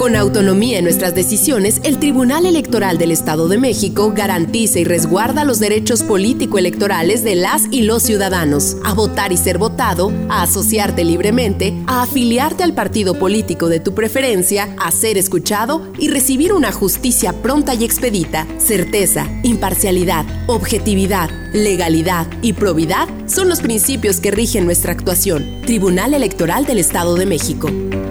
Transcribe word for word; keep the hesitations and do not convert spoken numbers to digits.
Con autonomía en nuestras decisiones, el Tribunal Electoral del Estado de México garantiza y resguarda los derechos político-electorales de las y los ciudadanos, a votar y ser votado, a asociarte libremente, a afiliarte al partido político de tu preferencia, a ser escuchado y recibir una justicia pronta y expedita. Certeza, imparcialidad, objetividad, legalidad y probidad son los principios que rigen nuestra actuación. Tribunal Electoral del Estado de México.